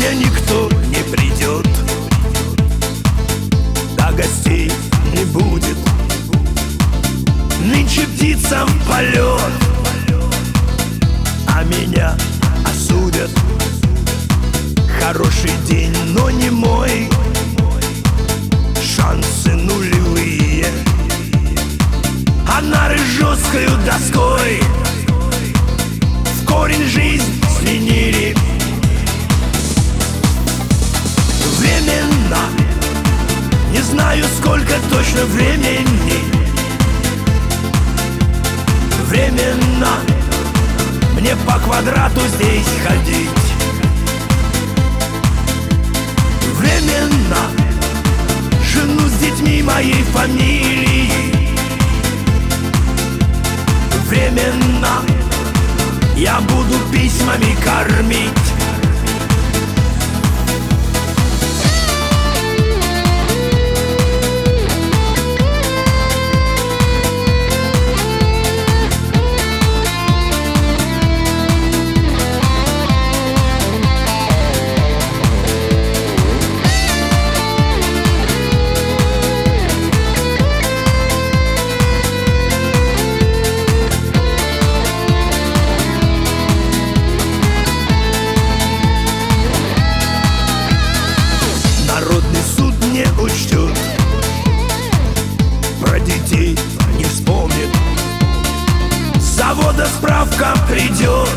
сегодня никто не придет, да гостей не будет. Нынче птицам в полет, а меня осудят. Хороший день, но не мой, шансы нулевые. А нары жесткою доской в корень жизнь свинили. Временно, не знаю, сколько точно времени. Временно, мне по квадрату здесь ходить. Временно, жену с детьми моей фамилии. Временно, я буду письмами кормить. Народный суд не учтет, про детей не вспомнит. С завода справка придет,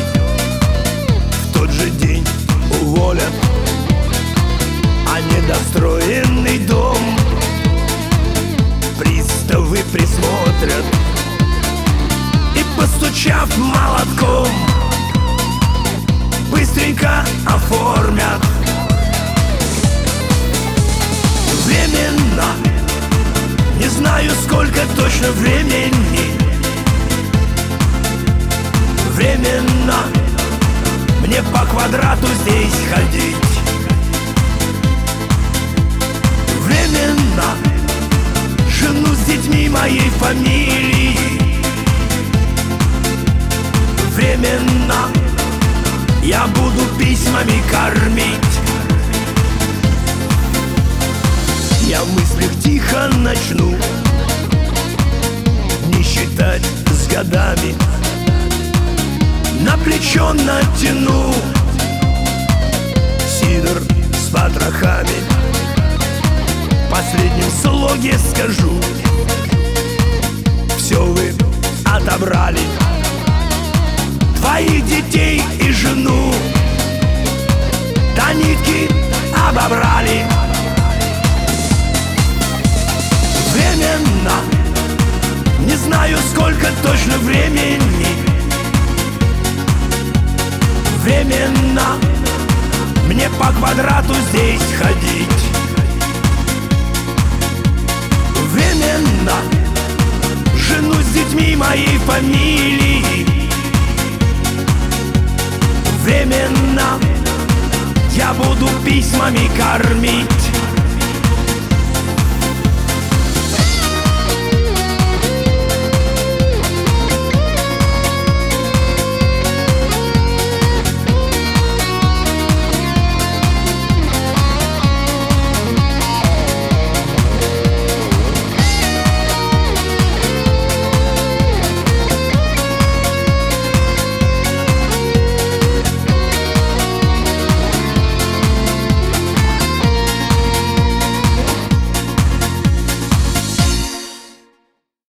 в тот же день уволят. А недостроенный дом приставы присмотрят и, постучав молотком, быстренько оформят. Временно, не знаю, сколько точно времени. Временно, мне по квадрату здесь ходить. Временно, жену с детьми моей фамилии. Временно, я буду письмами кормить. Я в мыслях тихо начну не считать с годами, на плечо натяну сидор с потрохами. В последнем слоге скажу: все вы отобрали, твоих детей и жену до нитки обобрали. Временно, не знаю, сколько точно времени. Временно, мне по квадрату здесь ходить. Временно, жену с детьми моей фамилии. Временно, я буду письмами кормить.